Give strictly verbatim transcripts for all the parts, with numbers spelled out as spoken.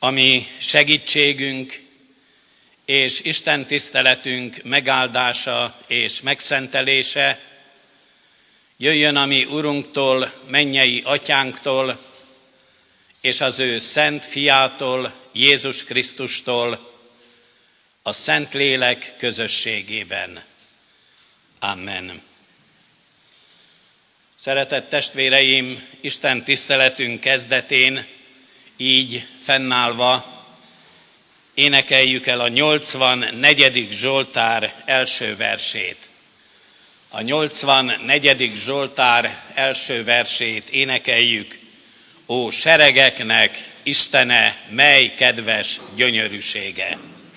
ami segítségünk és Isten tiszteletünk megáldása és megszentelése jöjjön a mi Urunktól, mennyei Atyánktól, és az ő szent fiától, Jézus Krisztustól, a Szentlélek közösségében. Amen. Szeretett testvéreim, Isten tiszteletünk kezdetén így fennállva énekeljük el a nyolcvannegyedik Zsoltár első versét. A nyolcvannegyedik Zsoltár első versét énekeljük. Ó seregeknek Istene, mely kedves gyönyörűsége!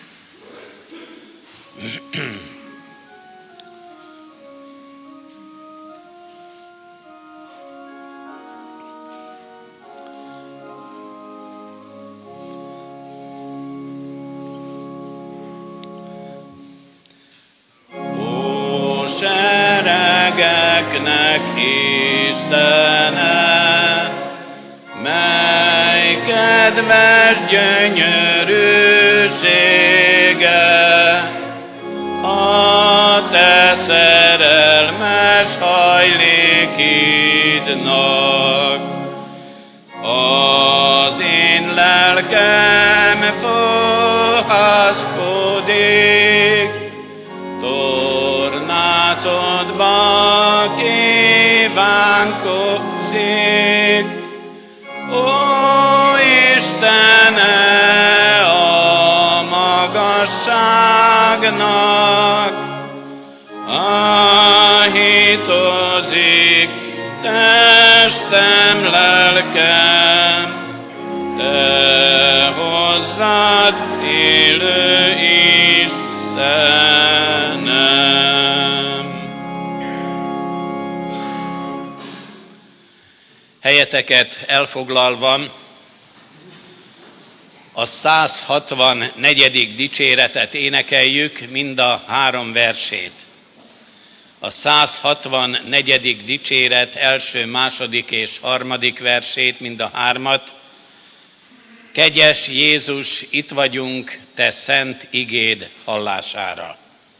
Seregeknek Istene, mely kedves gyönyörűsége, a te szerelmes hajlékidnak. Az én lelkem fohászkodik, tornácodba kívánkozik. Ó Istene, a magasságnak áhítozik testem, lelkem, te hozzád élő Istenem. Helyeteket elfoglalva a száz hatvannegyedik dicséretet énekeljük, mind a három versét. A száz hatvannegyedik dicséret első, második és harmadik versét, mind a hármat. Kegyes Jézus, itt vagyunk, te szent igéd hallására.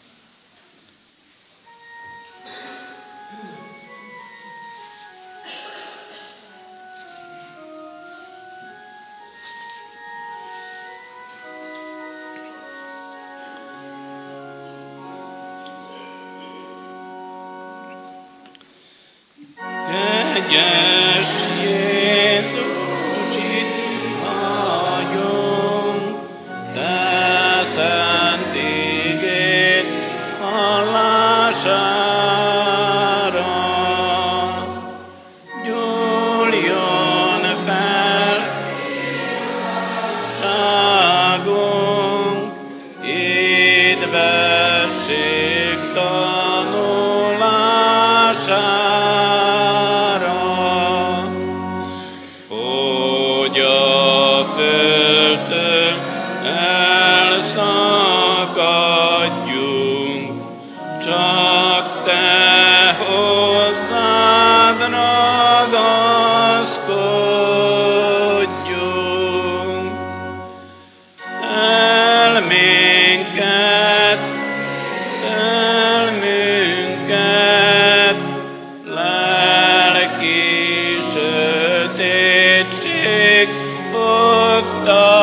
Kegyes Jézus, itt vagyunk, te szent igéd hallására. Gyúljon fel ságunk, édvesség tanulására. Elszakadjunk, csak te hozzád ragaszkodjunk. Elménket, elmünket, lelki sötétség fogta.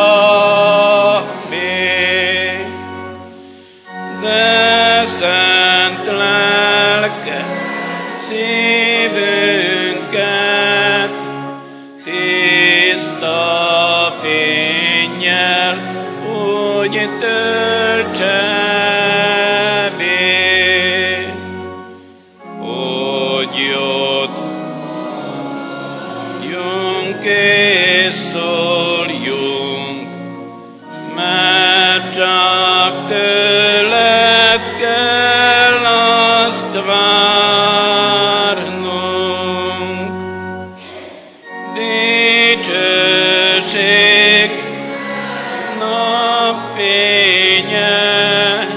De szent lelke szívünket tiszta fénnyel úgy töltse bé, hogy ott jönk és szóljunk, mert csak tőled kell azt várnunk. Dicsőség napfénye,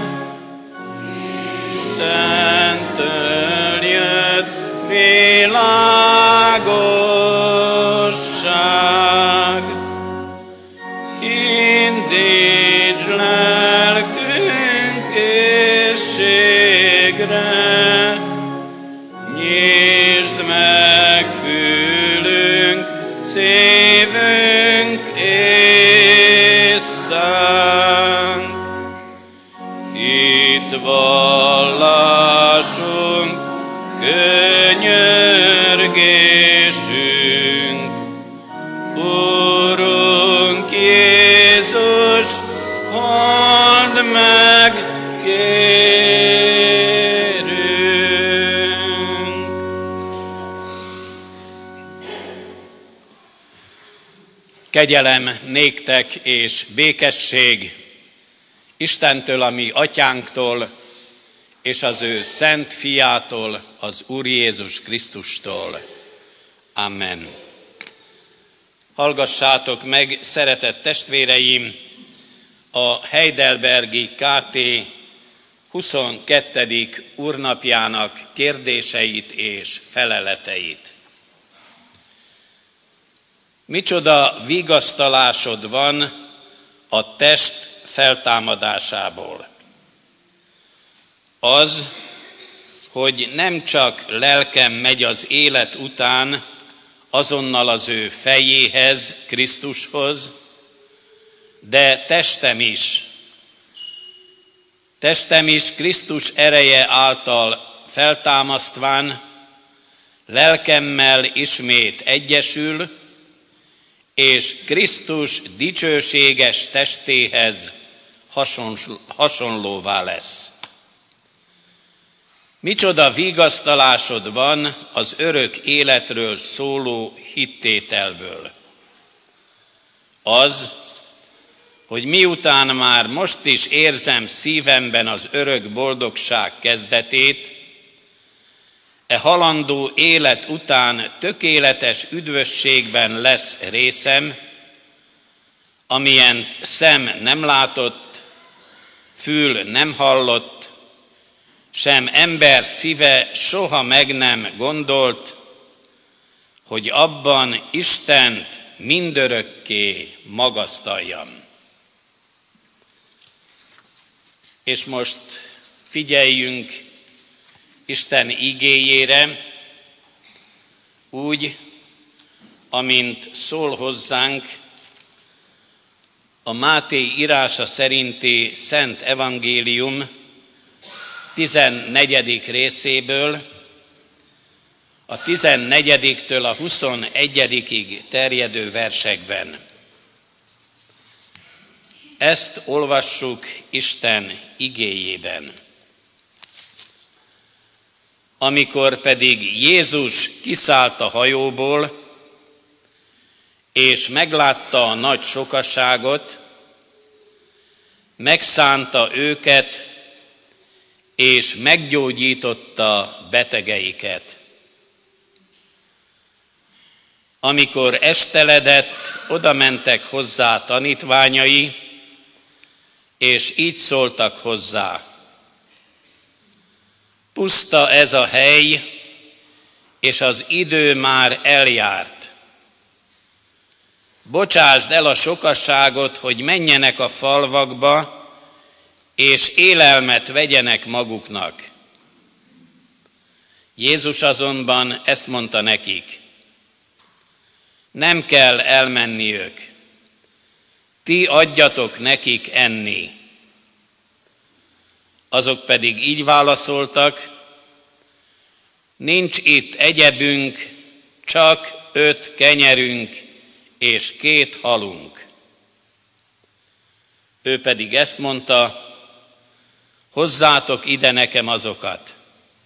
Istentől jött világosság. Segíts lelkünk készségre, nyisd meg fülünk, szívünk és szánk. Itt vallásunk, könyörgésünk, Urunk Jézus, halld meg, kérünk. Kegyelem néktek és békesség Istentől, a mi atyánktól, és az ő szent fiától, az Úr Jézus Krisztustól. Amen. Hallgassátok meg, szeretett testvéreim, a Heidelbergi ká té huszonkettedik úrnapjának kérdéseit és feleleteit. Micsoda vigasztalásod van a test feltámadásából? Az, hogy nem csak lelkem megy az élet után azonnal az ő fejéhez, Krisztushoz, de testem is. Testem is Krisztus ereje által feltámasztván, lelkemmel ismét egyesül, és Krisztus dicsőséges testéhez hasonlóvá lesz. Micsoda vigasztalásod van az örök életről szóló hittételből. Az, hogy miután már most is érzem szívemben az örök boldogság kezdetét, e halandó élet után tökéletes üdvösségben lesz részem, amilyent szem nem látott, fül nem hallott, sem ember szíve soha meg nem gondolt, hogy abban Istent mindörökké magasztaljam. És most figyeljünk Isten igéjére, úgy, amint szól hozzánk a Máté írása szerinti Szent Evangélium tizennegyedik részéből, a tizennegyediktől a huszonegyedikig terjedő versekben. Ezt olvassuk Isten igéjében. Amikor pedig Jézus kiszállt a hajóból, és meglátta a nagy sokaságot, megszánta őket, és meggyógyította betegeiket. Amikor esteledett, oda mentek hozzá tanítványai, és így szóltak hozzá: puszta ez a hely, és az idő már eljárt. Bocsásd el a sokasságot, hogy menjenek a falvakba, és élelmet vegyenek maguknak. Jézus azonban ezt mondta nekik: nem kell elmenniük, ti adjatok nekik enni. Azok pedig így válaszoltak: nincs itt egyebünk, csak öt kenyerünk és két halunk. Ő pedig ezt mondta: hozzátok ide nekem azokat.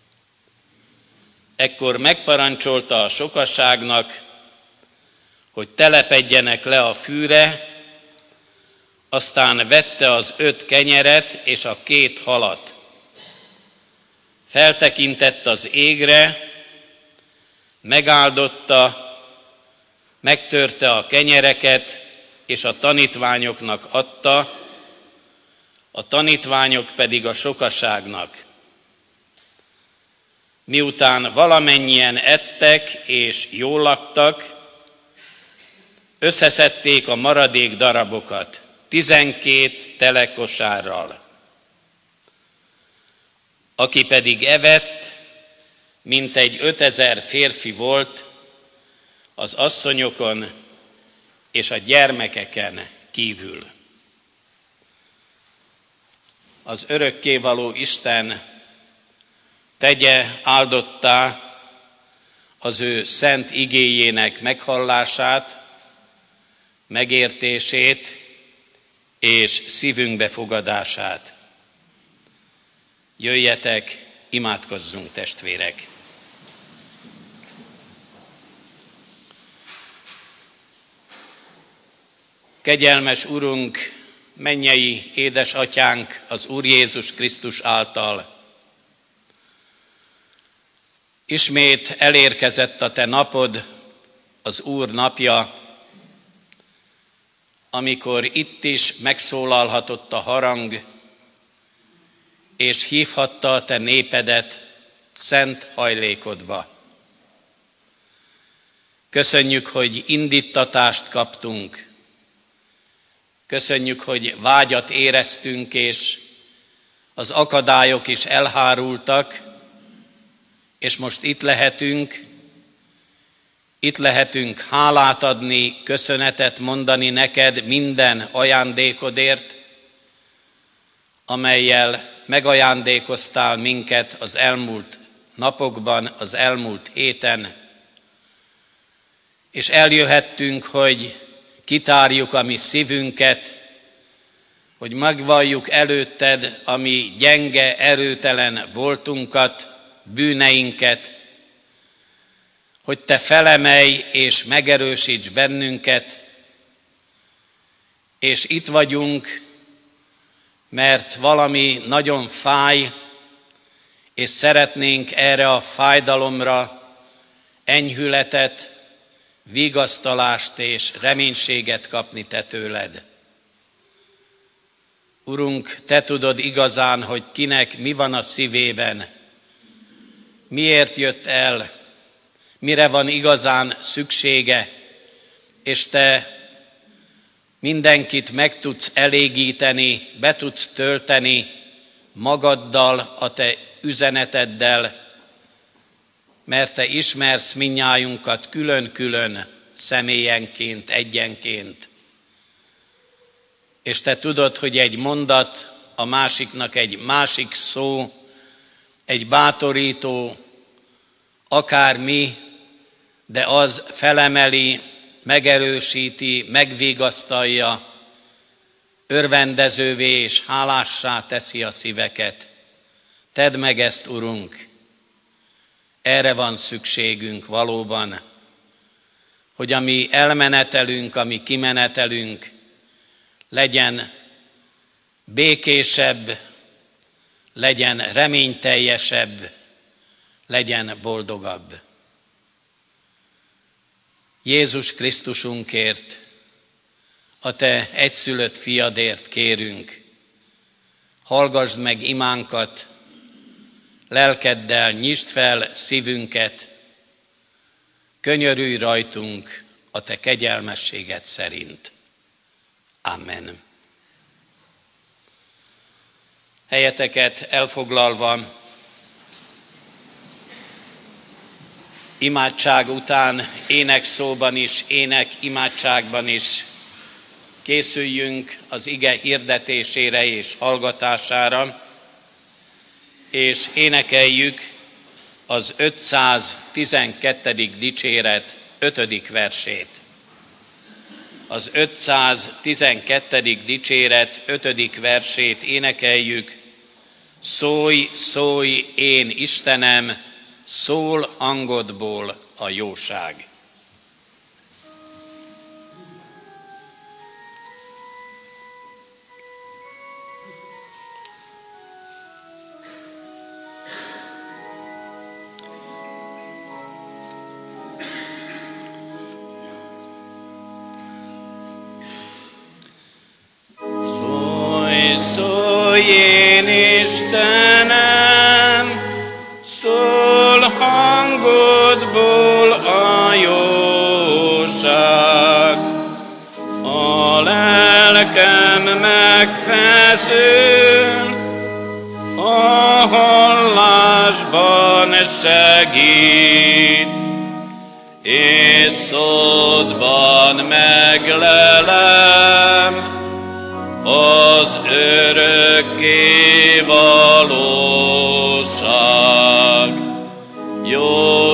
Ekkor megparancsolta a sokasságnak, hogy telepedjenek le a fűre, aztán vette az öt kenyeret és a két halat. Feltekintett az égre, megáldotta, megtörte a kenyereket, és a tanítványoknak adta, a tanítványok pedig a sokaságnak. Miután valamennyien ettek és jól laktak, összeszedték a maradék darabokat. tizenkét telekosárral. Aki pedig evett, mintegy ötezer férfi volt, az asszonyokon és a gyermekeken kívül. Az örökkévaló Isten tegye áldottá az ő szent igéjének meghallását, megértését és szívünkbe fogadását. Jöjjetek, imádkozzunk, testvérek! Kegyelmes Urunk, mennyei édesatyánk az Úr Jézus Krisztus által, ismét elérkezett a te napod, az Úr napja, amikor itt is megszólalhatott a harang, és hívhatta a te népedet szent hajlékodba. Köszönjük, hogy indíttatást kaptunk. Köszönjük, hogy vágyat éreztünk, és az akadályok is elhárultak, és most itt lehetünk, itt lehetünk hálát adni, köszönetet mondani neked minden ajándékodért, amellyel megajándékoztál minket az elmúlt napokban, az elmúlt héten, és eljöhettünk, hogy kitárjuk a mi szívünket, hogy megvalljuk előtted a mi gyenge, erőtelen voltunkat, bűneinket, hogy te felemelj és megerősíts bennünket, és itt vagyunk, mert valami nagyon fáj, és szeretnénk erre a fájdalomra enyhületet, vigasztalást és reménységet kapni te tőled. Urunk, te tudod igazán, hogy kinek mi van a szívében, miért jött el, mire van igazán szüksége, és te mindenkit meg tudsz elégíteni, be tudsz tölteni magaddal, a te üzeneteddel, mert te ismersz mindnyájunkat külön-külön, személyenként, egyenként. És te tudod, hogy egy mondat, a másiknak egy másik szó, egy bátorító, akármi, de az felemeli, megerősíti, megvigasztalja, örvendezővé és hálássá teszi a szíveket. Tedd meg ezt, Urunk! Erre van szükségünk valóban, hogy a mi elmenetelünk, a mi kimenetelünk legyen békésebb, legyen reményteljesebb, legyen boldogabb. Jézus Krisztusunkért, a te egyszülött fiadért kérünk, hallgasd meg imánkat, lelkeddel nyisd fel szívünket, könyörülj rajtunk a te kegyelmességed szerint. Amen. Helyeteket elfoglalva, imádság után énekszóban is, ének imádságban is készüljünk az ige hirdetésére és hallgatására, és énekeljük az ötszáztizenkettedik dicséret ötödik versét. Az ötszáztizenkettedik dicséret ötödik versét énekeljük. Szólj, szólj, én Istenem, szól hangodból a jóság. Szólj, én Istenem, szól hangodból a jóság, a lelkem lelkem megfeszül, a hallásban segít, és szódban meglelem az örökké valóság. Jó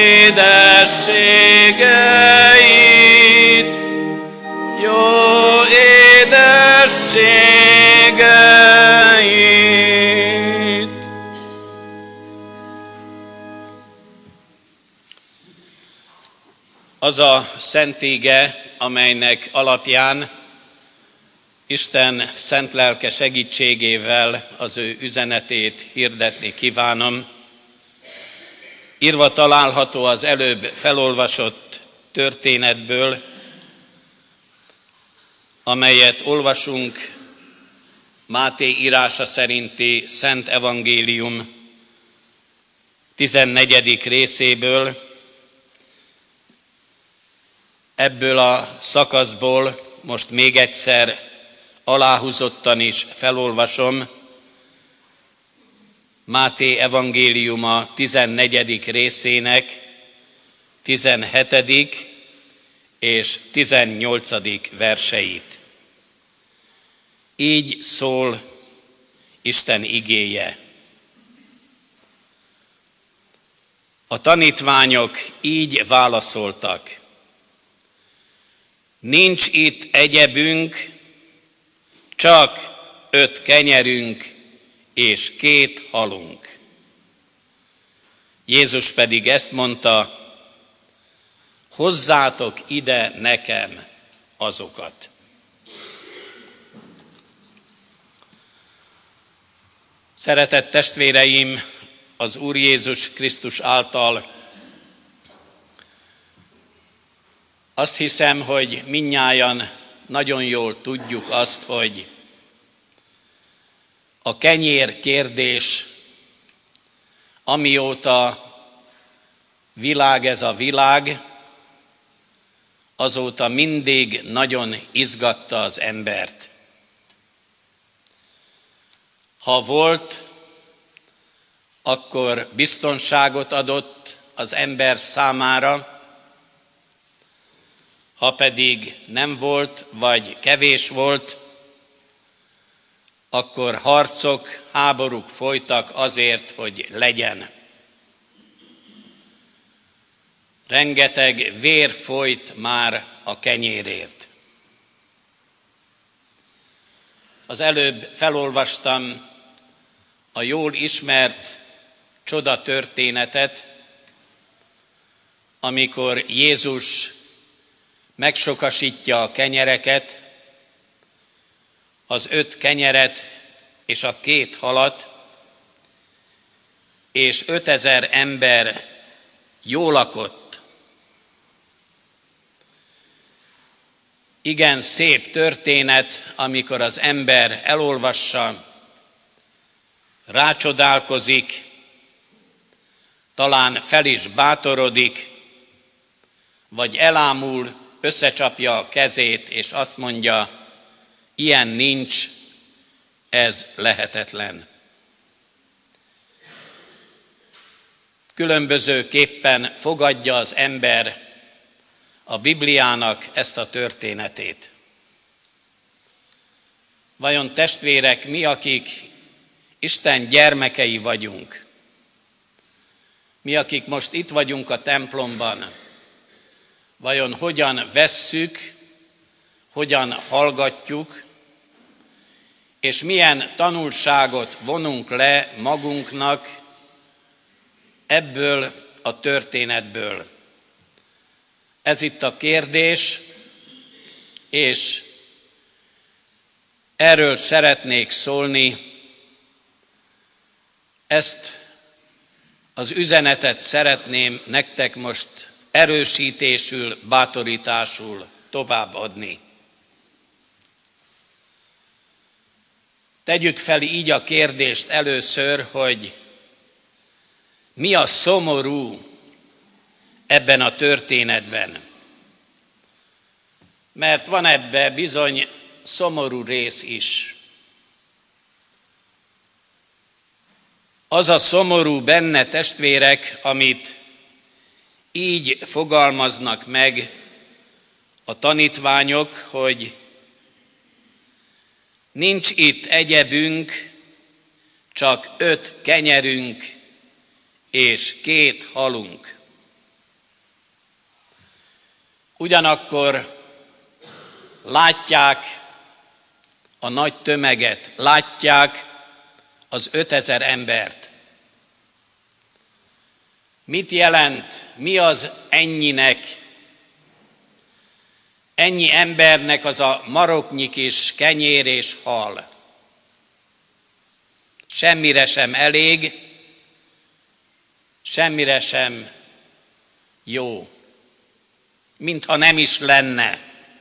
édességeit, jó édességeit. Az a szent íge, amelynek alapján Isten szent lelke segítségével az ő üzenetét hirdetni kívánom, írva található az előbb felolvasott történetből, amelyet olvasunk Máté írása szerinti Szent Evangélium tizennegyedik részéből. Ebből a szakaszból most még egyszer aláhúzottan is felolvasom Máté evangéliuma tizennegyedik részének tizenhetedik és tizennyolcadik verseit. Így szól Isten igéje. A tanítványok így válaszoltak: nincs itt egyebünk, csak öt kenyerünk és két halunk. Jézus pedig ezt mondta: hozzátok ide nekem azokat. Szeretett testvéreim, az Úr Jézus Krisztus által azt hiszem, hogy mindnyájan nagyon jól tudjuk azt, hogy a kenyér kérdés, amióta világ ez a világ, azóta mindig nagyon izgatta az embert. Ha volt, akkor biztonságot adott az ember számára, ha pedig nem volt, vagy kevés volt, akkor harcok, háborúk folytak azért, hogy legyen. Rengeteg vér folyt már a kenyérért. Az előbb felolvastam a jól ismert csoda történetet, amikor Jézus megsokasítja a kenyereket, az öt kenyeret és a két halat, és ötezer ember jól lakott. Igen szép történet, amikor az ember elolvassa, rácsodálkozik, talán fel is bátorodik, vagy elámul, összecsapja a kezét, és azt mondja: ilyen nincs, ez lehetetlen. Különbözőképpen fogadja az ember a Bibliának ezt a történetét. Vajon testvérek, mi, akik Isten gyermekei vagyunk, mi, akik most itt vagyunk a templomban, vajon hogyan vesszük, hogyan hallgatjuk, és milyen tanulságot vonunk le magunknak ebből a történetből? Ez itt a kérdés, és erről szeretnék szólni. Ezt az üzenetet szeretném nektek most erősítésül, bátorításul továbbadni. Tegyük fel így a kérdést először, hogy mi a szomorú ebben a történetben. Mert van ebbe bizony szomorú rész is. Az a szomorú benne, testvérek, amit így fogalmaznak meg a tanítványok, hogy nincs itt egyebünk, csak öt kenyerünk és két halunk. Ugyanakkor látják a nagy tömeget, látják az ötezer embert. Mit jelent, mi az ennyinek, ennyi embernek az a maroknyi kis kenyér és hal? Semmire sem elég, semmire sem jó, mintha nem is lenne.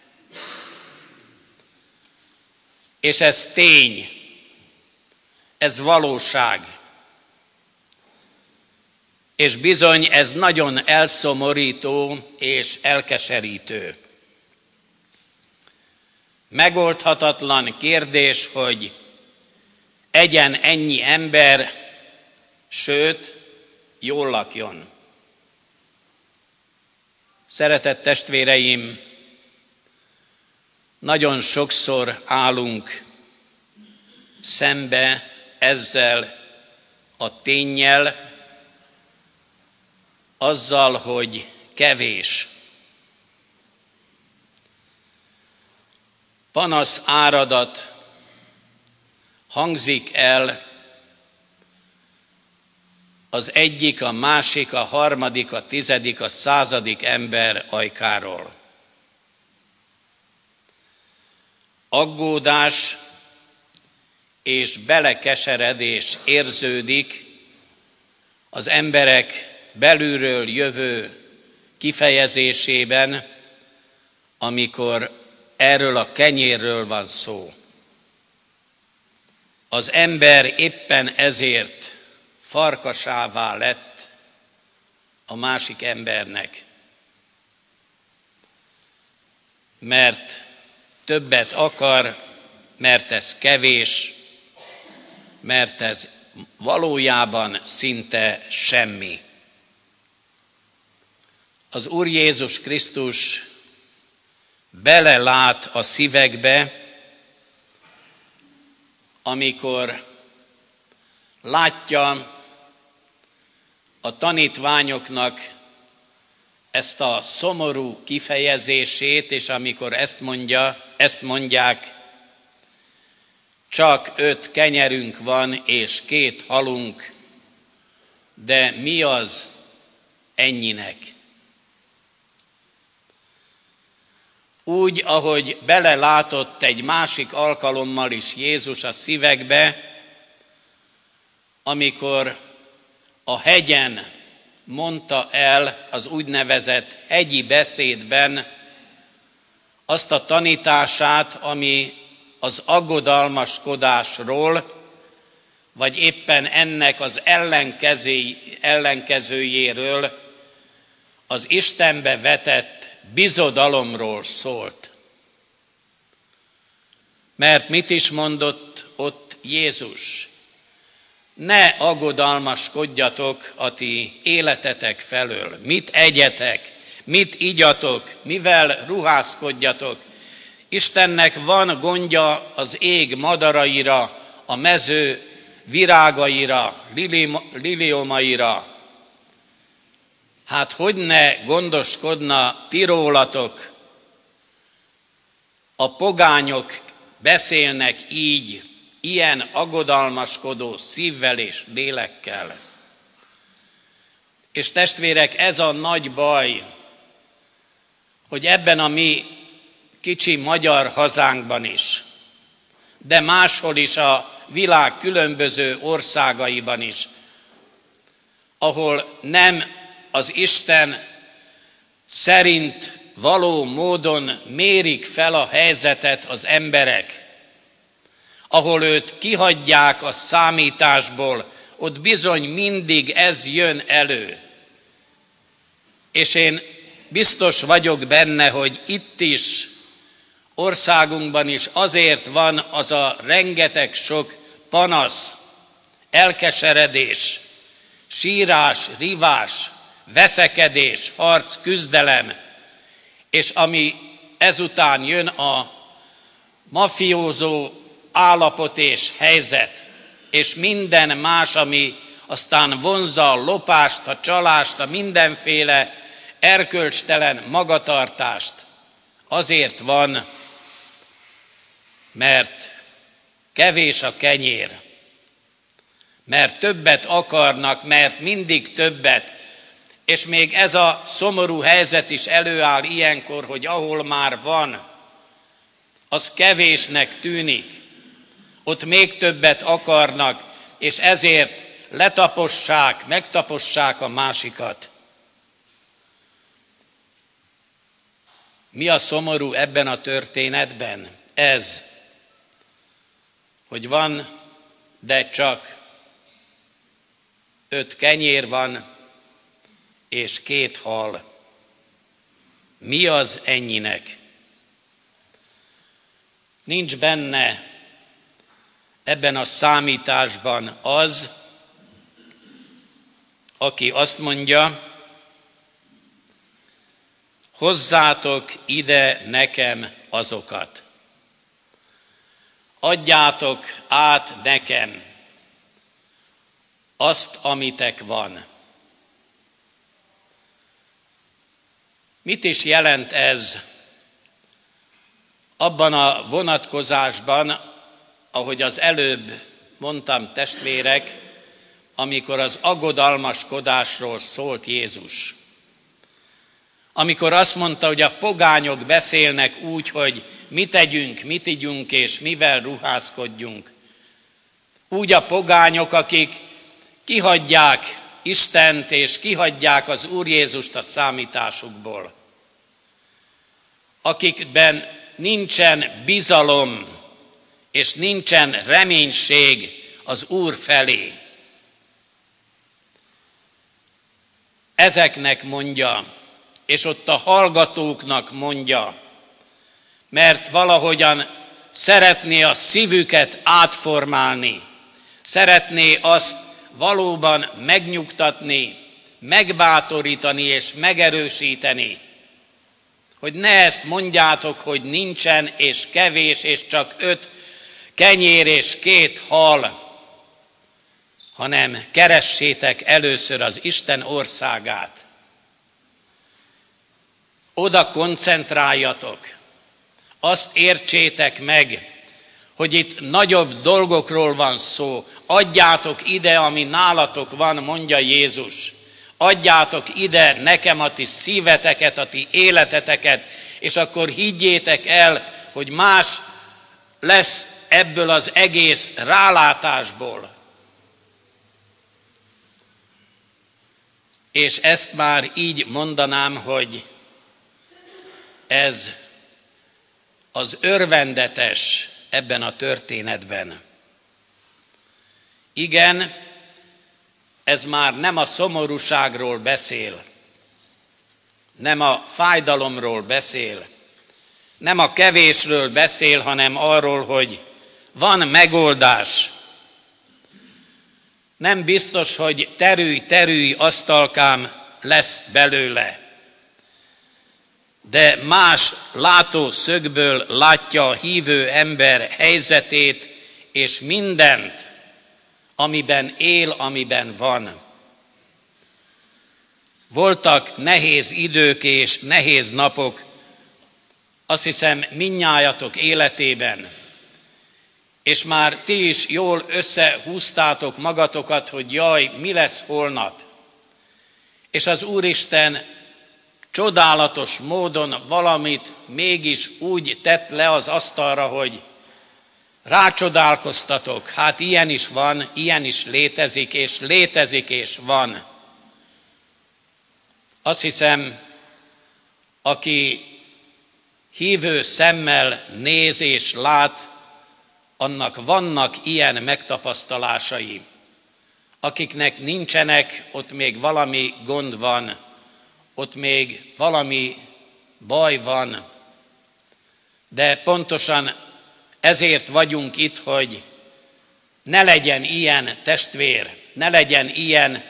És ez tény, ez valóság. És bizony ez nagyon elszomorító és elkeserítő. Megoldhatatlan kérdés, hogy egyen ennyi ember, sőt, jól lakjon. Szeretett testvéreim, nagyon sokszor állunk szembe ezzel a ténnyel, azzal, hogy kevés. Panasz áradat hangzik el az egyik, a másik, a harmadik, a tizedik, a századik ember ajkáról. Aggódás és belekeseredés érződik az emberek belülről jövő kifejezésében, amikor erről a kenyérről van szó. Az ember éppen ezért farkasává lett a másik embernek, mert többet akar, mert ez kevés, mert ez valójában szinte semmi. Az Úr Jézus Krisztus belelát a szívekbe, amikor látja a tanítványoknak ezt a szomorú kifejezését, és amikor ezt mondja, ezt mondják, csak öt kenyerünk van és két halunk, de mi az ennyinek? Úgy, ahogy belelátott egy másik alkalommal is Jézus a szívekbe, amikor a hegyen mondta el az úgynevezett hegyi beszédben azt a tanítását, ami az aggodalmaskodásról, vagy éppen ennek az ellenkezőjéről, az Istenbe vetett bizodalomról szólt. Mert mit is mondott ott Jézus? Ne aggodalmaskodjatok a ti életetek felől. Mit egyetek, mit igyatok, mivel ruházkodjatok. Istennek van gondja az ég madaraira, a mező virágaira, liliomaira. Hát hogy ne gondoskodna ti rólatok? A pogányok beszélnek így, ilyen aggodalmaskodó szívvel és lélekkel. És testvérek, ez a nagy baj, hogy ebben a mi kicsi magyar hazánkban is, de máshol is a világ különböző országaiban is, ahol nem az Isten szerint való módon mérik fel a helyzetet az emberek, ahol őt kihagyják a számításból, ott bizony mindig ez jön elő. És én biztos vagyok benne, hogy itt is országunkban is azért van az a rengeteg sok panasz, elkeseredés, sírás, rivás, veszekedés, harc, küzdelem, és ami ezután jön a mafiózó állapot és helyzet, és minden más, ami aztán vonzza a lopást, a csalást, a mindenféle erkölcstelen magatartást, azért van, mert kevés a kenyér, mert többet akarnak, mert mindig többet, és még ez a szomorú helyzet is előáll ilyenkor, hogy ahol már van, az kevésnek tűnik, ott még többet akarnak, és ezért letapossák, megtapossák a másikat. Mi a szomorú ebben a történetben? Ez, hogy van, de csak öt kenyér van, és két hal. Mi az ennyinek? Nincs benne ebben a számításban az, aki azt mondja, hozzátok ide nekem azokat. Adjátok át nekem azt, amitek van. Mit is jelent ez abban a vonatkozásban, ahogy az előbb mondtam, testvérek, amikor az aggodalmaskodásról szólt Jézus? Amikor azt mondta, hogy a pogányok beszélnek úgy, hogy mit tegyünk, mit igyunk és mivel ruházkodjunk. Úgy a pogányok, akik kihagyják Istent és kihagyják az Úr Jézust a számításukból. Akikben nincsen bizalom és nincsen reménység az Úr felé. Ezeknek mondja, és ott a hallgatóknak mondja, mert valahogyan szeretné a szívüket átformálni, szeretné azt valóban megnyugtatni, megbátorítani és megerősíteni, hogy ne ezt mondjátok, hogy nincsen és kevés és csak öt kenyér és két hal, hanem keressétek először az Isten országát. Oda koncentráljatok, azt értsétek meg, hogy itt nagyobb dolgokról van szó. Adjátok ide, ami nálatok van, mondja Jézus. Adjátok ide nekem a ti szíveteket, a ti életeteket, és akkor higgyétek el, hogy más lesz ebből az egész rálátásból. És ezt már így mondanám, hogy ez az örvendetes ebben a történetben. Igen, ez már nem a szomorúságról beszél, nem a fájdalomról beszél, nem a kevésről beszél, hanem arról, hogy van megoldás. Nem biztos, hogy terülj, terülj, asztalkám lesz belőle. De más látószögből látja a hívő ember helyzetét és mindent, amiben él, amiben van. Voltak nehéz idők és nehéz napok, azt hiszem mindnyájatok életében, és már ti is jól összehúztátok magatokat, hogy jaj, mi lesz holnap. És az Úristen csodálatos módon valamit mégis úgy tett le az asztalra, hogy rácsodálkoztatok. Hát ilyen is van, ilyen is létezik, és létezik, és van. Azt hiszem, aki hívő szemmel néz és lát, annak vannak ilyen megtapasztalásai. Akiknek nincsenek, ott még valami gond van, ott még valami baj van. De pontosan ezért vagyunk itt, hogy ne legyen ilyen testvér, ne legyen ilyen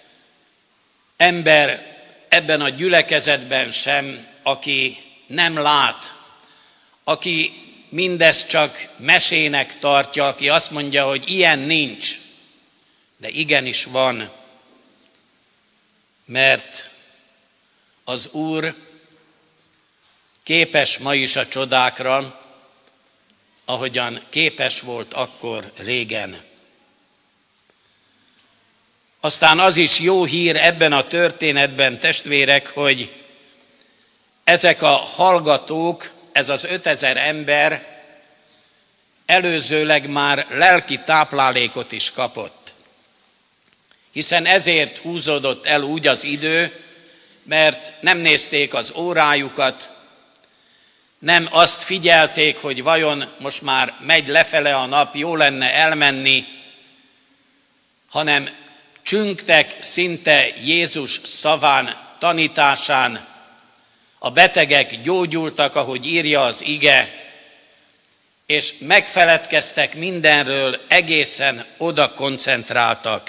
ember ebben a gyülekezetben sem, aki nem lát, aki mindezt csak mesének tartja, aki azt mondja, hogy ilyen nincs, de igenis van, mert az Úr képes ma is a csodákra, ahogyan képes volt akkor régen. Aztán az is jó hír ebben a történetben, testvérek, hogy ezek a hallgatók, ez az ötezer ember előzőleg már lelki táplálékot is kapott. Hiszen ezért húzódott el úgy az idő, mert nem nézték az órájukat, nem azt figyelték, hogy vajon most már megy lefele a nap, jó lenne elmenni, hanem csüngtek szinte Jézus szaván, tanításán, a betegek gyógyultak, ahogy írja az ige, és megfeledkeztek mindenről, egészen oda koncentráltak.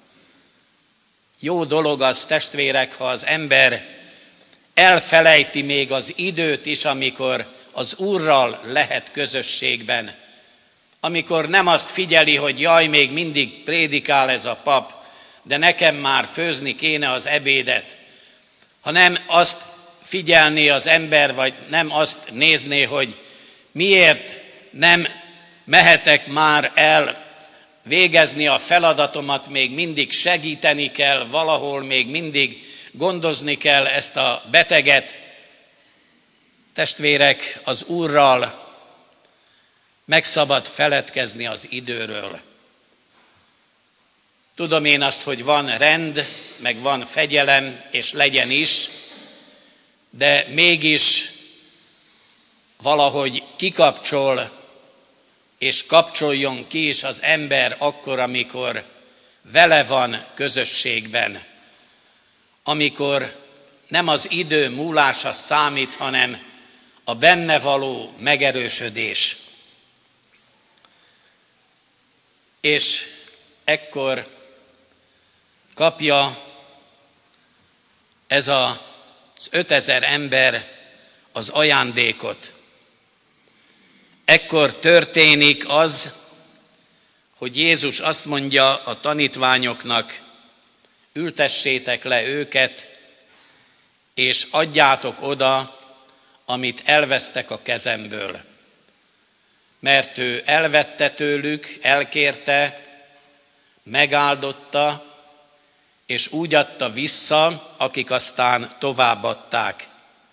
Jó dolog az, testvérek, ha az ember elfelejti még az időt is, amikor az Úrral lehet közösségben. Amikor nem azt figyeli, hogy jaj, még mindig prédikál ez a pap, de nekem már főzni kéne az ebédet. Ha nem azt figyelné az ember, vagy nem azt nézné, hogy miért nem mehetek már el végezni a feladatomat, még mindig segíteni kell, valahol még mindig gondozni kell ezt a beteget. Testvérek, az Úrral meg szabad feledkezni az időről. Tudom én azt, hogy van rend, meg van fegyelem, és legyen is, de mégis valahogy kikapcsol, és kapcsoljon ki is az ember akkor, amikor vele van közösségben. Amikor nem az idő múlása számít, hanem a benne való megerősödés. És ekkor kapja ez az ötezer ember az ajándékot. Ekkor történik az, hogy Jézus azt mondja a tanítványoknak, ültessétek le őket, és adjátok oda, amit elvesztek a kezemből. Mert ő elvette tőlük, elkérte, megáldotta, és úgy adta vissza, akik aztán továbbadták.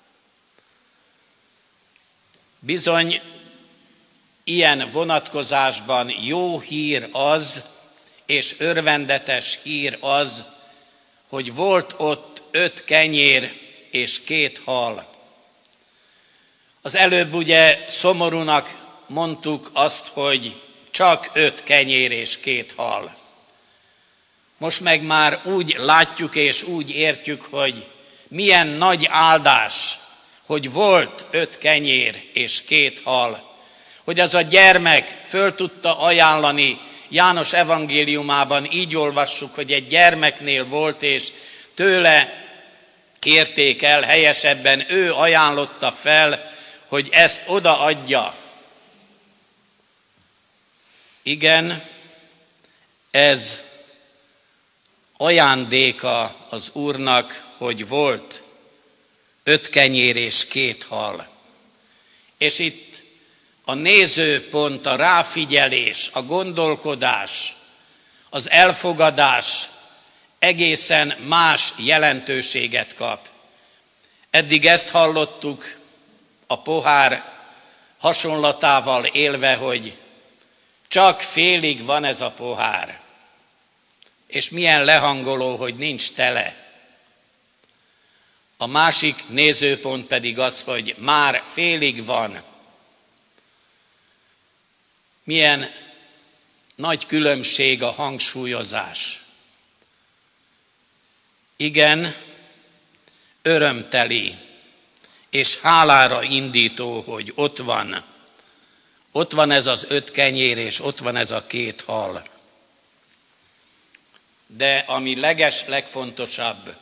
Bizony, ilyen vonatkozásban jó hír az, és örvendetes hír az, hogy volt ott öt kenyér és két hal. Az előbb ugye szomorúnak mondtuk azt, hogy csak öt kenyér és két hal. Most meg már úgy látjuk és úgy értjük, hogy milyen nagy áldás, hogy volt öt kenyér és két hal. Hogy az a gyermek föl tudta ajánlani, János evangéliumában így olvassuk, hogy egy gyermeknél volt, és tőle kérték el, helyesebben ő ajánlotta fel, hogy ezt odaadja. Igen, ez ajándéka az Úrnak, hogy volt öt kenyér és két hal. És itt a nézőpont, a ráfigyelés, a gondolkodás, az elfogadás egészen más jelentőséget kap. Eddig ezt hallottuk a pohár hasonlatával élve, hogy csak félig van ez a pohár. És milyen lehangoló, hogy nincs tele. A másik nézőpont pedig az, hogy már félig van. Milyen nagy különbség a hangsúlyozás. Igen, örömteli és hálára indító, hogy ott van. Ott van ez az öt kenyér, és ott van ez a két hal. De ami leges, legfontosabb,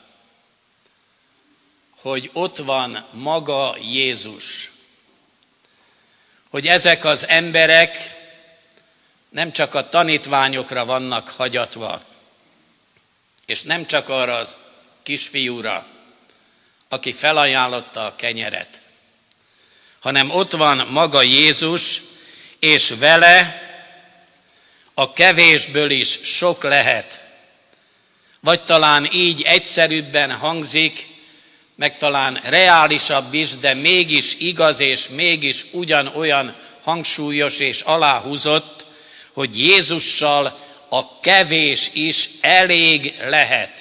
hogy ott van maga Jézus. Hogy ezek az emberek nem csak a tanítványokra vannak hagyatva, és nem csak arra az kisfiúra, aki felajánlotta a kenyeret, hanem ott van maga Jézus, és vele a kevésből is sok lehet. Vagy talán így egyszerűbben hangzik, meg talán reálisabb is, de mégis igaz és mégis ugyanolyan hangsúlyos és aláhúzott, hogy Jézussal a kevés is elég lehet.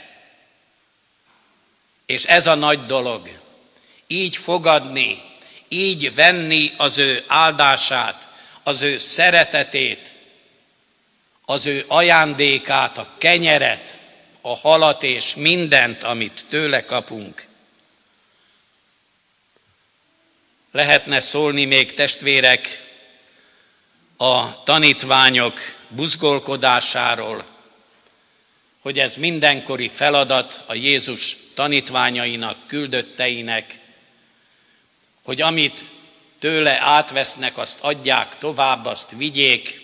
És ez a nagy dolog. Így fogadni, így venni az ő áldását, az ő szeretetét, az ő ajándékát, a kenyeret, a halat és mindent, amit tőle kapunk. Lehetne szólni még, testvérek, a tanítványok buzgolkodásáról, hogy ez mindenkori feladat a Jézus tanítványainak, küldötteinek, hogy amit tőle átvesznek, azt adják tovább, azt vigyék.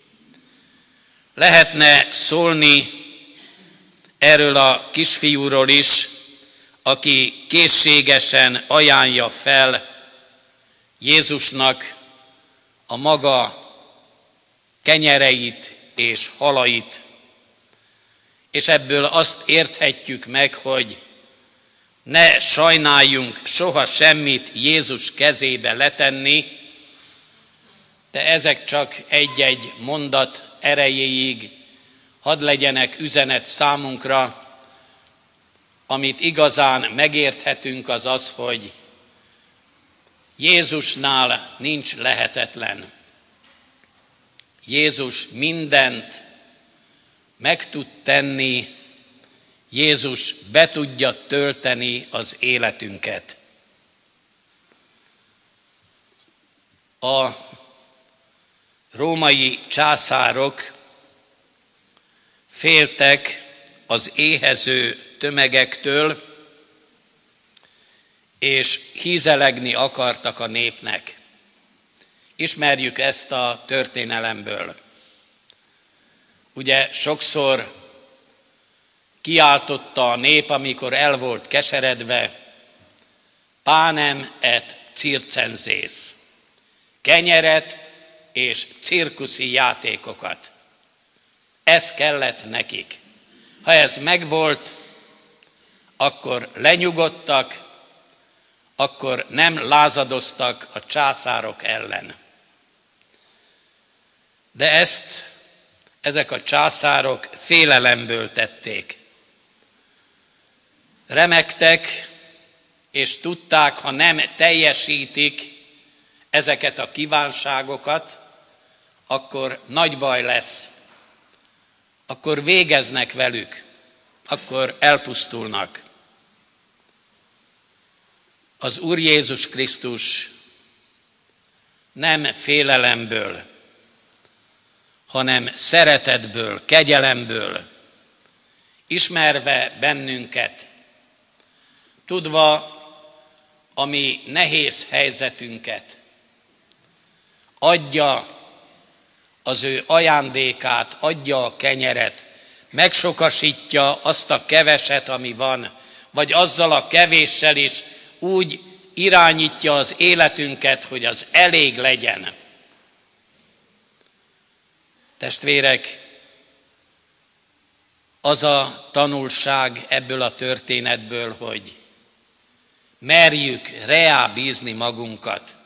Lehetne szólni erről a kisfiúról is, aki készségesen ajánlja fel Jézusnak a maga kenyereit és halait, és ebből azt érthetjük meg, hogy ne sajnáljunk soha semmit Jézus kezébe letenni, de ezek csak egy-egy mondat erejéig hadd legyenek üzenet számunkra. Amit igazán megérthetünk, az az, hogy Jézusnál nincs lehetetlen. Jézus mindent meg tud tenni, Jézus be tudja tölteni az életünket. A római császárok féltek az éhező tömegektől, és hízelegni akartak a népnek. Ismerjük ezt a történelemből. Ugye sokszor kiáltotta a nép, amikor el volt keseredve, pánem et circenzész, kenyeret és cirkuszi játékokat. Ez kellett nekik. Ha ez megvolt, akkor lenyugodtak, akkor nem lázadoztak a császárok ellen. De ezt ezek a császárok félelemből tették. Remegtek, és tudták, ha nem teljesítik ezeket a kívánságokat, akkor nagy baj lesz. Akkor végeznek velük, akkor elpusztulnak. Az Úr Jézus Krisztus nem félelemből, hanem szeretetből, kegyelemből, ismerve bennünket, tudva a mi nehéz helyzetünket, adja az ő ajándékát, adja a kenyeret, megsokasítja azt a keveset, ami van, vagy azzal a kevéssel is úgy irányítja az életünket, hogy az elég legyen. Testvérek, az a tanulság ebből a történetből, hogy merjük reá bízni magunkat.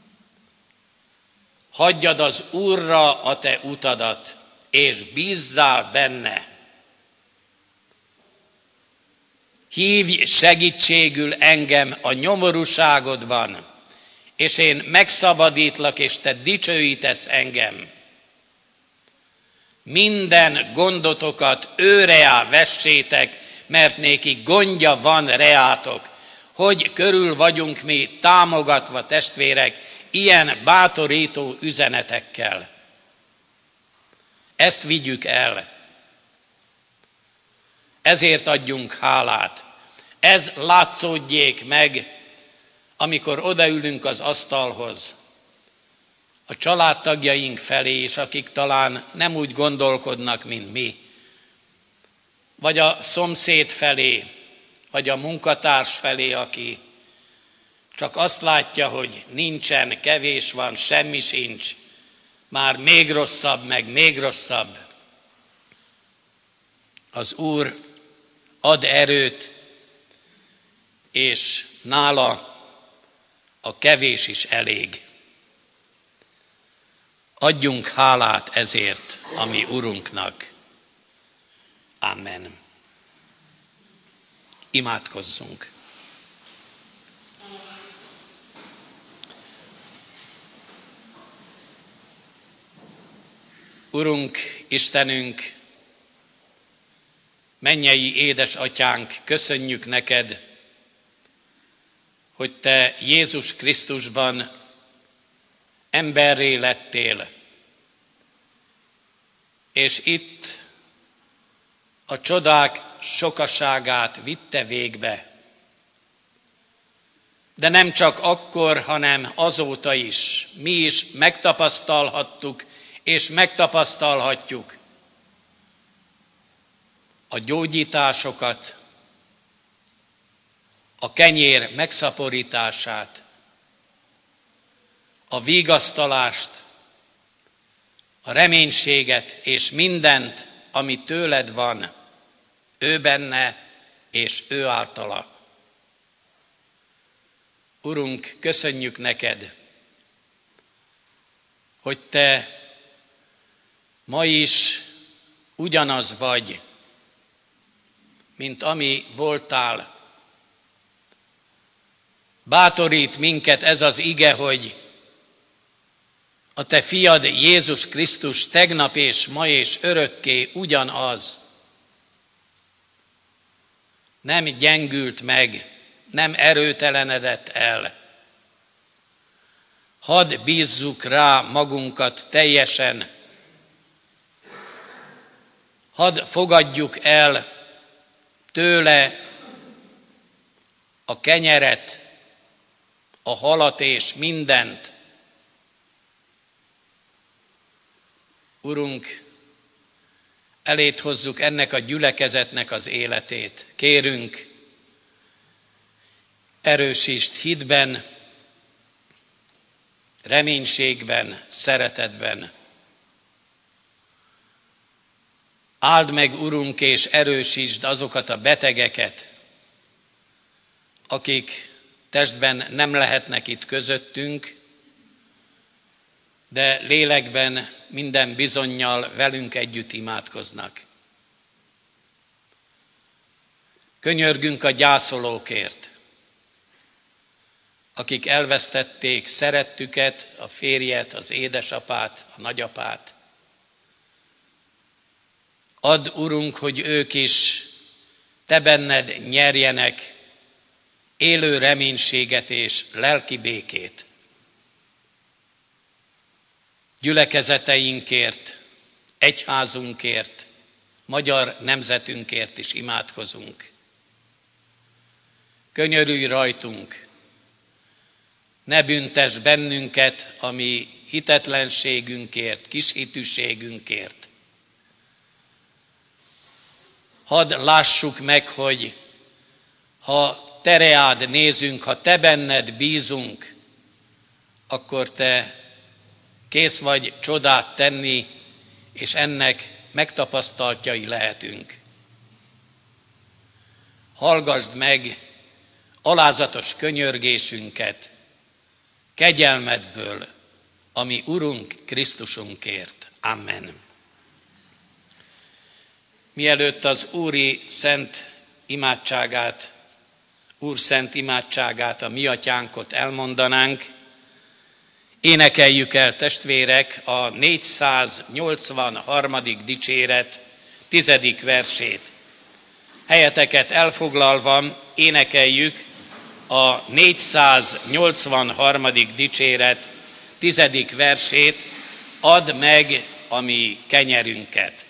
Hagyjad az Úrra a te utadat, és bízzál benne. Hívj segítségül engem a nyomorúságodban, és én megszabadítlak, és te dicsőítesz engem. Minden gondotokat ő reá vessétek, mert néki gondja van reátok. hogy körül vagyunk mi támogatva, testvérek, ilyen bátorító üzenetekkel. Ezt vigyük el. Ezért adjunk hálát. Ez látszódjék meg, amikor odaülünk az asztalhoz, a családtagjaink felé, és akik talán nem úgy gondolkodnak, mint mi, vagy a szomszéd felé, vagy a munkatárs felé, aki csak azt látja, hogy nincsen, kevés van, semmi sincs, már még rosszabb, meg még rosszabb. Az Úr ad erőt, és nála a kevés is elég. Adjunk hálát ezért a mi Urunknak. Amen. Imádkozzunk. Urunk, Istenünk, mennyei édesatyánk, köszönjük neked, hogy te Jézus Krisztusban emberré lettél, és itt a csodák sokaságát vitte végbe. De nem csak akkor, hanem azóta is. Mi is megtapasztalhattuk, és megtapasztalhatjuk a gyógyításokat, a kenyér megszaporítását, a vigasztalást, a reménységet és mindent, ami tőled van, ő benne és ő általa. Urunk, köszönjük neked, hogy te ma is ugyanaz vagy, mint ami voltál. Bátorít minket ez az ige, hogy a te fiad Jézus Krisztus tegnap és ma és örökké ugyanaz. Nem gyengült meg, nem erőtelenedett el. Hadd bízzuk rá magunkat teljesen. Hadd fogadjuk el tőle a kenyeret, a halat és mindent. Urunk, elét hozzuk ennek a gyülekezetnek az életét. Kérünk, erősítsd hitben, reménységben, szeretetben. Áld meg, Urunk, és erősítsd azokat a betegeket, akik testben nem lehetnek itt közöttünk, de lélekben minden bizonnyal velünk együtt imádkoznak. Könyörgünk a gyászolókért, akik elvesztették szerettüket, a férjet, az édesapát, a nagyapát. Add, Urunk, hogy ők is te benned nyerjenek élő reménységet és lelki békét. Gyülekezeteinkért, egyházunkért, magyar nemzetünkért is imádkozunk. Könyörülj rajtunk, ne büntess bennünket a mi hitetlenségünkért, kishitűségünkért. Hadd lássuk meg, hogy ha te reád nézünk, ha te benned bízunk, akkor te kész vagy csodát tenni, és ennek megtapasztaltjai lehetünk. Hallgasd meg alázatos könyörgésünket, kegyelmedből, ami Urunk Krisztusunkért. Amen. Mielőtt az Úri szent imádságát, Úr szent imádságát, a mi atyánkot elmondanánk, énekeljük el, testvérek, a négyszáznyolcvanharmadik dicséret tizedik versét. Helyeteket elfoglalva énekeljük a négyszáznyolcvanharmadik dicséret tizedik versét, add meg a mi kenyerünket.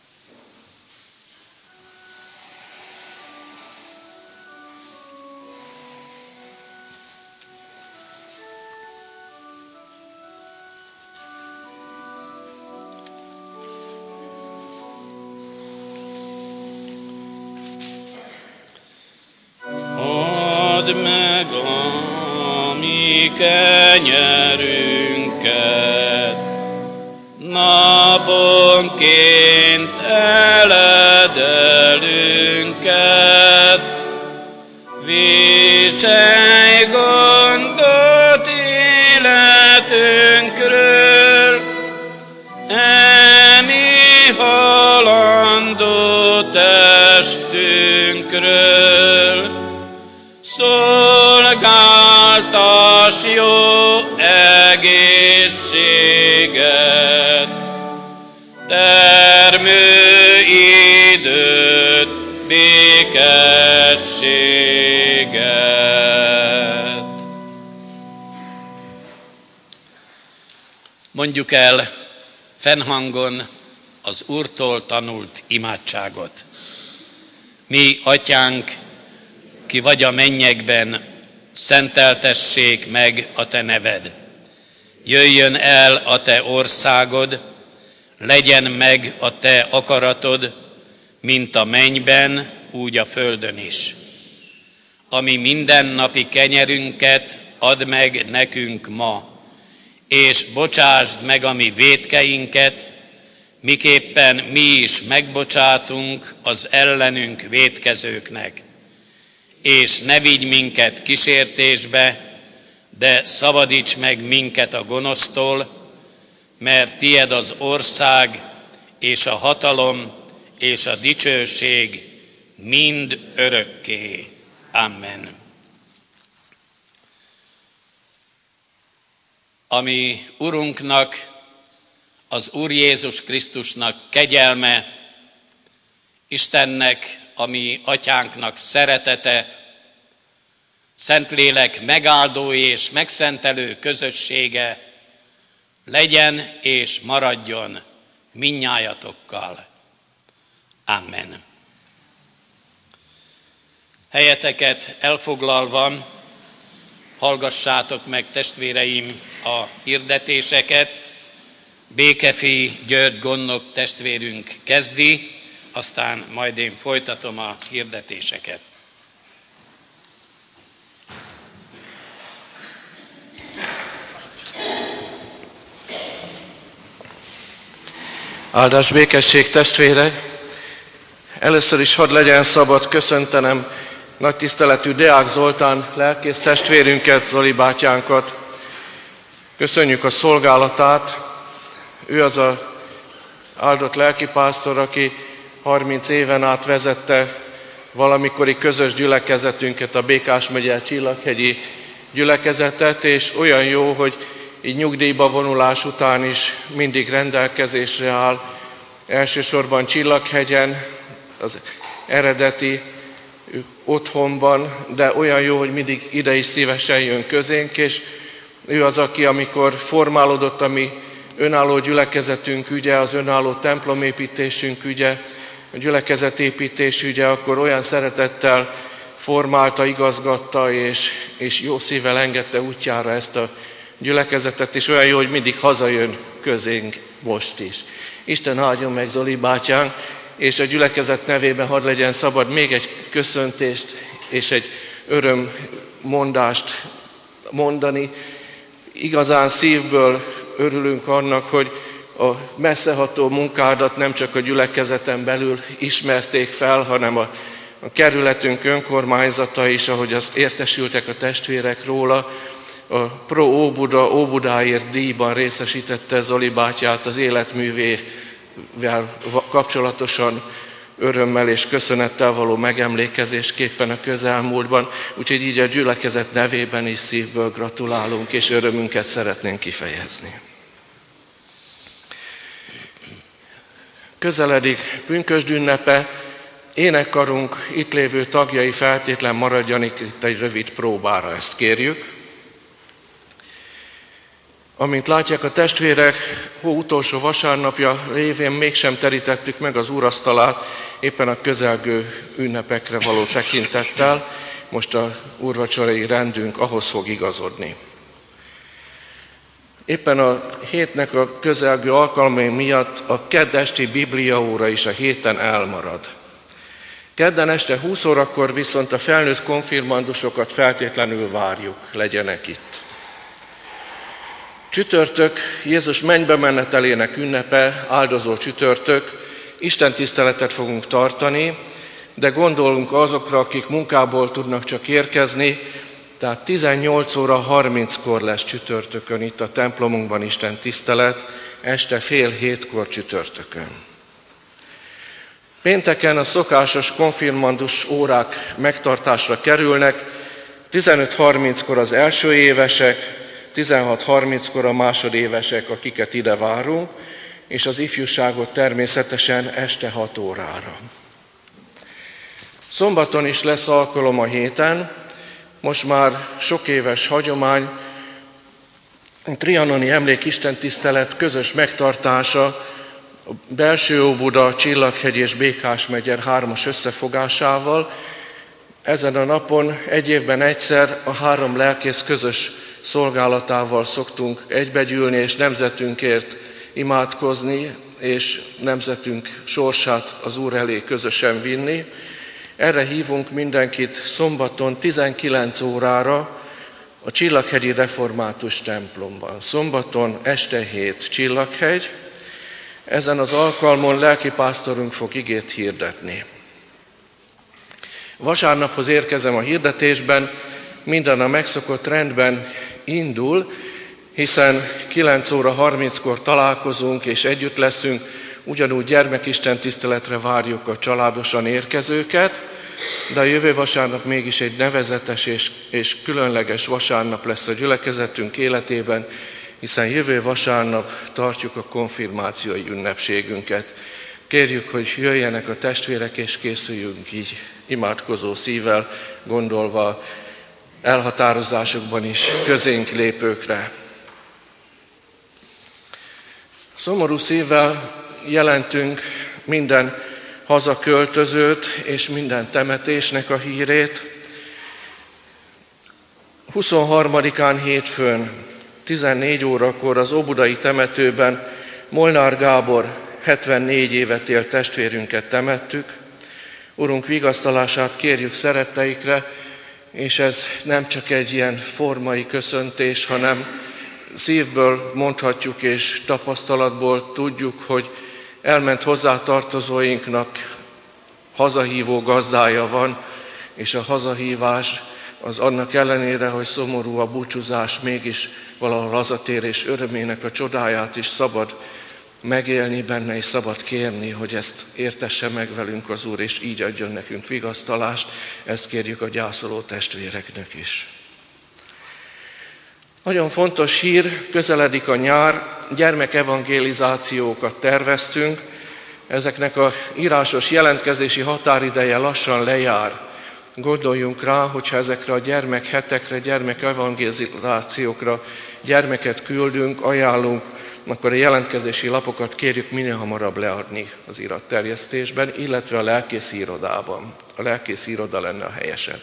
Add meg a mi kenyerünket, naponként eledelünket, viselj gondot életünkről, emi halandó testünkről. Szolgáltass jó egészséget, termő időt, békességet. Mondjuk el fennhangon az Úrtól tanult imádságot. Mi, Atyánk, ki vagy a mennyekben, szenteltessék meg a te neved. Jöjjön el a te országod, legyen meg a te akaratod, mint a mennyben, úgy a földön is. Ami mindennapi kenyerünket add meg nekünk ma, és bocsásd meg a mi vétkeinket, miképpen mi is megbocsátunk az ellenünk vétkezőknek. És ne vigy minket kísértésbe, de szabadíts meg minket a gonosztól, mert tied az ország, és a hatalom, és a dicsőség mind örökké. Amen. Ami Urunknak, az Úr Jézus Krisztusnak kegyelme, Istennek, a mi Atyánknak szeretete, Szentlélek megáldó és megszentelő közössége legyen és maradjon mindnyájatokkal. Amen. Helyeteket elfoglalva hallgassátok meg, testvéreim, a hirdetéseket. Békefi György gondnok testvérünk kezdi, aztán majd én folytatom a hirdetéseket. Áldás, békesség, testvérek! Először is hadd legyen szabad köszöntenem nagy tiszteletű Deák Zoltán lelkész testvérünket, Zoli bátyánkat. Köszönjük a szolgálatát. Ő az az áldott lelkipásztor, aki harminc éven át vezette valamikori közös gyülekezetünket, a Békás megye Csillaghegyi gyülekezetet, és olyan jó, hogy így nyugdíjba vonulás után is mindig rendelkezésre áll, elsősorban Csillaghegyen, az eredeti otthonban, de olyan jó, hogy mindig ide is szívesen jön közénk, és ő az, aki amikor formálódott a mi önálló gyülekezetünk ügye, az önálló templomépítésünk ügye, a gyülekezetépítés ügye, akkor olyan szeretettel formálta, igazgatta, és, és jó szívvel engedte útjára ezt a gyülekezetet, és olyan jó, hogy mindig hazajön közénk most is. Isten áldjon meg Zoli bátyánk, és a gyülekezet nevében hadd legyen szabad még egy köszöntést és egy örömmondást mondani. Igazán szívből örülünk annak, hogy a messzeható munkádat nem csak a gyülekezeten belül ismerték fel, hanem a, a kerületünk önkormányzata is, ahogy azt értesültek a testvérek róla, a Pro Óbuda, Óbudáért díjban részesítette Zoli bátyát az életművével kapcsolatosan örömmel és köszönettel való megemlékezésképpen a közelmúltban, úgyhogy így a gyülekezet nevében is szívből gratulálunk, és örömünket szeretnénk kifejezni. Közeledik pünkösd ünnepe, énekkarunk itt lévő tagjai feltétlen maradjanak itt egy rövid próbára, ezt kérjük. Amint látják a testvérek, hó utolsó vasárnapja révén mégsem terítettük meg az úrasztalát, éppen a közelgő ünnepekre való tekintettel. Most a úrvacsorai rendünk ahhoz fog igazodni. Éppen a hétnek a közelgő alkalmai miatt a kedd esti bibliaóra is a héten elmarad. Kedden este húsz órakor viszont a felnőtt konfirmandusokat feltétlenül várjuk, legyenek itt. Csütörtök, Jézus mennybe menetelének ünnepe, áldozó csütörtök, Isten tiszteletet fogunk tartani, de gondolunk azokra, akik munkából tudnak csak érkezni, tehát tizennyolc óra harminckor lesz csütörtökön itt a templomunkban Isten tisztelet, este fél hétkor csütörtökön. Pénteken a szokásos konfirmandus órák megtartásra kerülnek, tizenöt harminckor az első évesek, tizenhat harminckor a másodévesek, akiket ide várunk, és az ifjúságot természetesen este hat órára. Szombaton is lesz alkalom a héten, most már sok éves hagyomány, a trianoni emlék istentisztelet közös megtartása, a Belső Óbuda, Csillaghegy és Békás-megyer hármas összefogásával. Ezen a napon egy évben egyszer a három lelkész közös szolgálatával szoktunk egybegyűlni és nemzetünkért imádkozni, és nemzetünk sorsát az Úr elé közösen vinni. Erre hívunk mindenkit szombaton tizenkilenc órára a Csillaghegyi Református templomban. Szombaton este hét Csillaghegy. Ezen az alkalmon lelkipásztorunk fog igét hirdetni. Vasárnaphoz érkezem a hirdetésben, minden a megszokott rendben indul, hiszen kilenc óra harminckor találkozunk és együtt leszünk, ugyanúgy gyermekisten tiszteletre várjuk a családosan érkezőket, de a jövő vasárnap mégis egy nevezetes és, és különleges vasárnap lesz a gyülekezetünk életében, hiszen jövő vasárnap tartjuk a konfirmációi ünnepségünket. Kérjük, hogy jöjjenek a testvérek, és készüljünk így imádkozó szívvel, gondolva elhatározásokban is közénk lépőkre. Szomorú szívvel jelentünk minden hazaköltözőt és minden temetésnek a hírét. huszonharmadikán hétfőn tizennégy órakor az óbudai temetőben Molnár Gábor hetvennégy évet élt testvérünket temettük. Urunk vigasztalását kérjük szeretteikre, és ez nem csak egy ilyen formai köszöntés, hanem szívből mondhatjuk és tapasztalatból tudjuk, hogy elment hozzátartozóinknak hazahívó gazdája van, és a hazahívás az annak ellenére, hogy szomorú a búcsúzás, mégis valahol hazatérés örömének a csodáját is szabad megélni benne, és szabad kérni, hogy ezt értesse meg velünk az Úr, és így adjon nekünk vigasztalást. Ezt kérjük a gyászoló testvéreknek is. Nagyon fontos hír, közeledik a nyár, gyermekevangelizációkat terveztünk. Ezeknek a írásos jelentkezési határideje lassan lejár. Gondoljunk rá, hogyha ezekre a gyermekhetekre, gyermekevangelizációkra gyermeket küldünk, ajánlunk, akkor a jelentkezési lapokat kérjük minél hamarabb leadni az iratterjesztésben, illetve a lelkész irodában. A lelkész iroda lenne a helyesebb.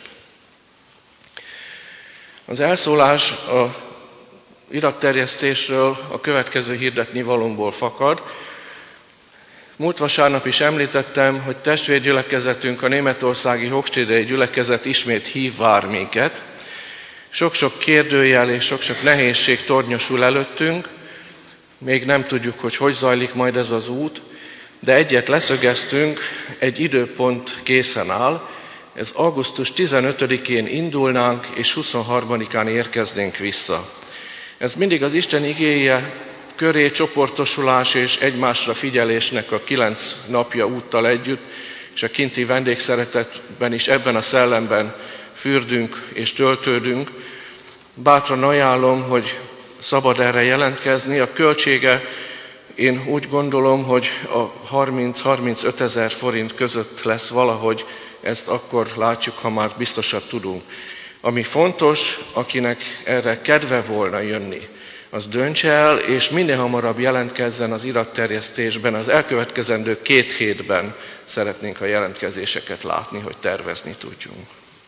Az elszólás a iratterjesztésről a következő hirdetni valómból fakad. Múlt vasárnap is említettem, hogy testvérgyülekezetünk, a németországi Hochstedei gyülekezet ismét hív vár minket. Sok-sok kérdőjel és sok-sok nehézség tornyosul előttünk. Még nem tudjuk, hogy hogy zajlik majd ez az út, de egyet leszögeztünk, egy időpont készen áll. Ez augusztus tizenötödikén indulnánk, és huszonharmadikán érkeznénk vissza. Ez mindig az Isten igéje köré csoportosulás és egymásra figyelésnek a kilenc napja úttal együtt, és a kinti vendégszeretetben is ebben a szellemben fürdünk és töltődünk. Bátran ajánlom, hogy szabad erre jelentkezni. A költsége én úgy gondolom, hogy a harminc-harmincöt ezer forint között lesz valahogy, ezt akkor látjuk, ha már biztosat tudunk. Ami fontos, akinek erre kedve volna jönni, az döntse el, és minél hamarabb jelentkezzen az iratterjesztésben. Az elkövetkezendő két hétben szeretnénk a jelentkezéseket látni, hogy tervezni tudjunk.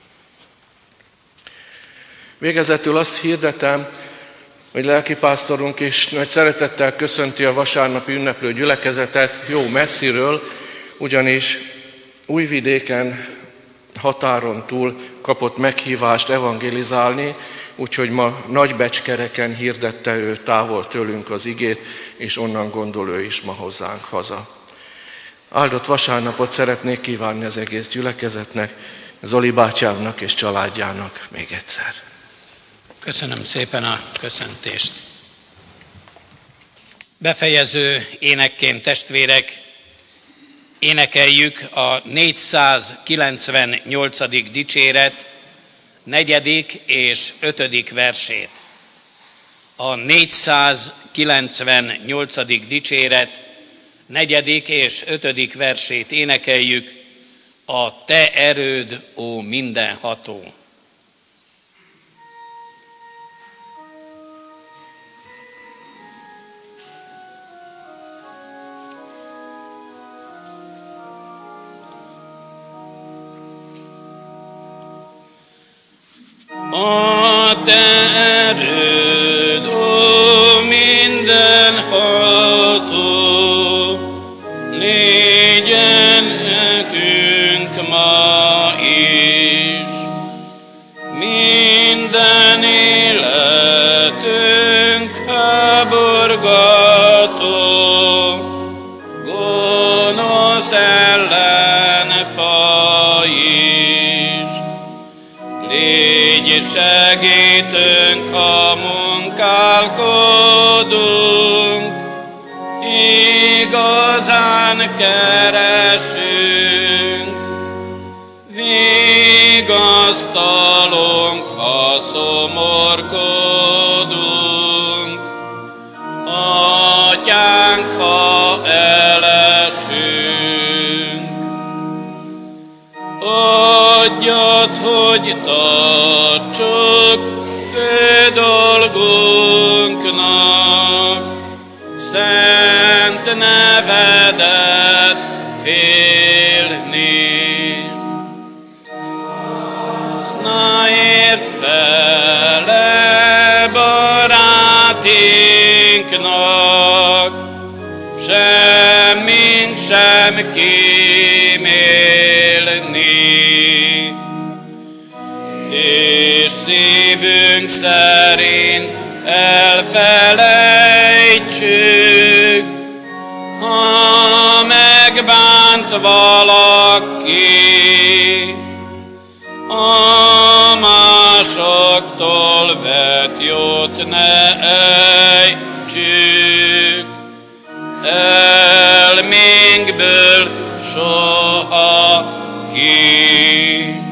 Végezetül azt hirdetem, hogy lelkipásztorunk is nagy szeretettel köszönti a vasárnapi ünneplő gyülekezetet jó messziről, ugyanis Újvidéken határon túl kapott meghívást evangélizálni, úgyhogy ma Nagybecskereken hirdette ő távol tőlünk az igét, és onnan gondol ő is ma hozzánk haza. Áldott vasárnapot szeretnék kívánni az egész gyülekezetnek, Zoli bátyámnak és családjának még egyszer. Köszönöm szépen a köszöntést. Befejező énekként, testvérek, énekeljük a négyszázkilencvennyolcadik dicséret negyedik és ötödik versét. A négyszázkilencvennyolcadik dicséret negyedik és ötödik versét énekeljük, a te erőd, ó mindenható. A te erőd, ó mindenható, légyen nekünk ma is. Minden életünk háborgató, gonosz ellenpaj is. Légy segítünk, ha munkálkodunk, igazán keresünk. Vigasztalunk, ha szomorkodunk, Atyánk, ha elesünk. Adjad, hogy tartsuk fő dolgunknak, szent nevedet félni. Na ért fele barátinknak, semmink sem kímélni, és szívünk szerint elfelejtsük, ha megbánt valaki, a másoktól vett jót ne ejtsük, elménkből soha ki.